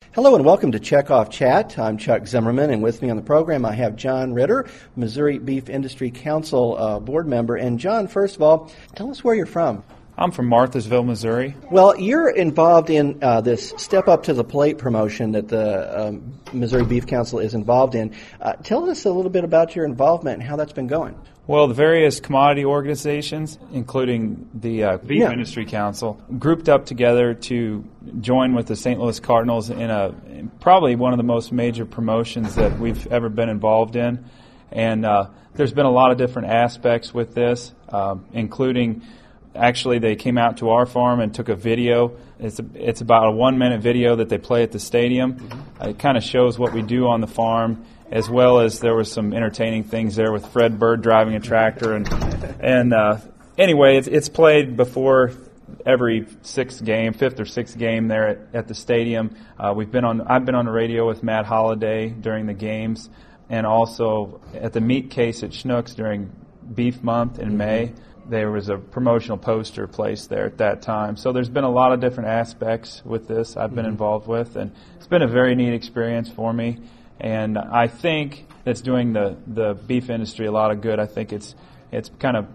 Hello and welcome to Checkoff Chat. I'm Chuck Zimmerman, and with me on the program I have John Ritter, Missouri Beef Industry Council board member. And John, first of all, tell us where you're from. I'm from Marthasville, Missouri. Well, you're involved in this Step Up to the Plate promotion that the Missouri Beef Council is involved in. Tell us a little bit about your involvement and how that's been going. Well, the various commodity organizations, including the Beef Industry Council, grouped up together to join with the St. Louis Cardinals in probably one of the most major promotions that we've ever been involved in. And there's been a lot of different aspects with this, including actually they came out to our farm and took a video. It's about a 1-minute video that they play at the stadium. It kind of shows what we do on the farm, as well as there was some entertaining things there with Fred Bird driving a tractor. And anyway, it's played before every fifth or sixth game there at the stadium. I've been on the radio with Matt Holliday during the games, and also at the meat case at Schnucks during Beef Month in May. There was a promotional poster placed there at that time. So there's been a lot of different aspects with this I've been involved with, and it's been a very neat experience for me. And I think it's doing the beef industry a lot of good. I think it's kind of,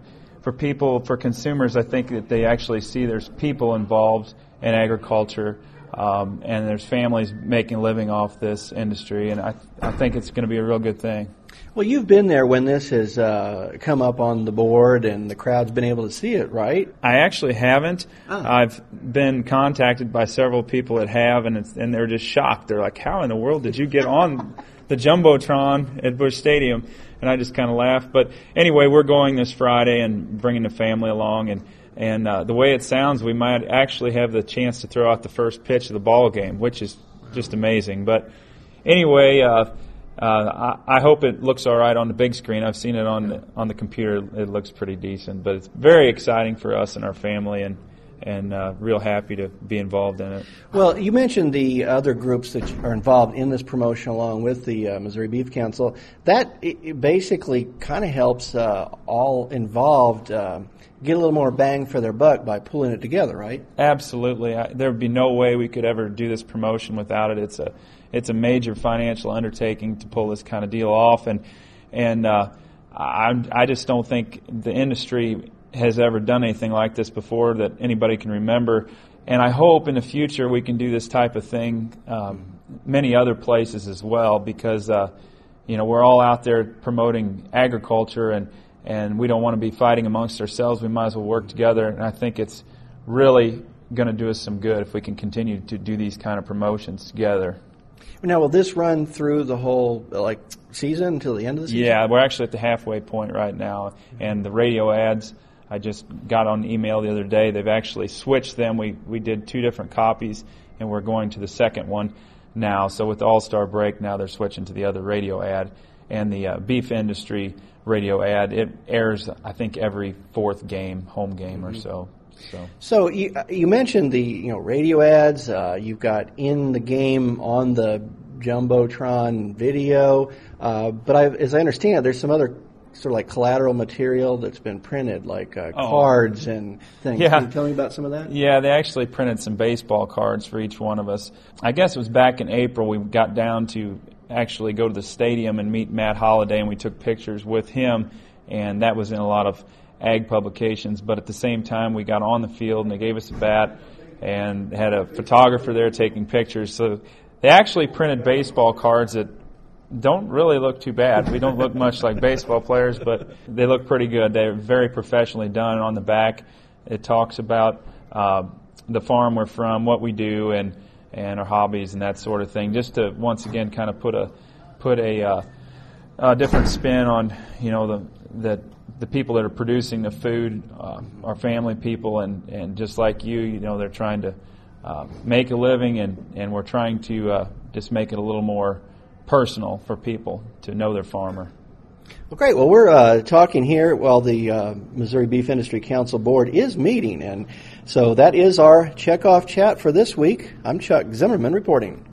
for consumers, I think that they actually see there's people involved in agriculture, and there's families making a living off this industry, and I think it's going to be a real good thing. Well, you've been there when this has come up on the board and the crowd's been able to see it, right? I actually haven't. I've been contacted by several people that have, and they're just shocked. They're like, how in the world did you get on the Jumbotron at Busch Stadium? And I just kind of laughed. But anyway, we're going this Friday and bringing the family along, and the way it sounds, we might actually have the chance to throw out the first pitch of the ball game, which is just amazing. But anyway, I hope it looks all right on the big screen. I've seen it on the computer. It looks pretty decent, but it's very exciting for us and our family, and real happy to be involved in it. Well, you mentioned the other groups that are involved in this promotion along with the Missouri Beef Council. That it basically kind of helps all involved get a little more bang for their buck by pulling it together, right? Absolutely. There would be no way we could ever do this promotion without it. It's a major financial undertaking to pull this kind of deal off, and I just don't think the industry has ever done anything like this before that anybody can remember. And I hope in the future we can do this type of thing many other places as well, because we're all out there promoting agriculture, and we don't want to be fighting amongst ourselves. We might as well work together, and I think it's really going to do us some good if we can continue to do these kind of promotions together. Now, will this run through the whole season until the end of the season? Yeah, we're actually at the halfway point right now, and the radio ads, I just got on email the other day. They've actually switched them. We did 2 different copies, and we're going to the second one now. So with the All-Star break, now they're switching to the other radio ad, and the beef industry radio ad. It airs, I think, every 4th game, home game or so. So you mentioned the radio ads. You've got in the game on the Jumbotron video, but as I understand it, there's some other sort of like collateral material that's been printed, like cards and things. Yeah. Can you tell me about some of that? Yeah, they actually printed some baseball cards for each one of us. I guess it was back in April we got down to actually go to the stadium and meet Matt Holliday, and we took pictures with him, and that was in a lot of ag publications. But at the same time, we got on the field and they gave us a bat and had a photographer there taking pictures. So they actually printed baseball cards that don't really look too bad. We don't look much like baseball players, but they look pretty good. They're very professionally done. On the back, it talks about the farm we're from, what we do, and our hobbies and that sort of thing, just to once again kind of put a different spin on the people that are producing the food, our family people, and just like they're trying to make a living, and we're trying to just make it a little more personal for people to know their farmer. Well, great. Well, we're talking here while the Missouri Beef Industry Council Board is meeting, and so that is our Checkoff Chat for this week. I'm Chuck Zimmerman reporting.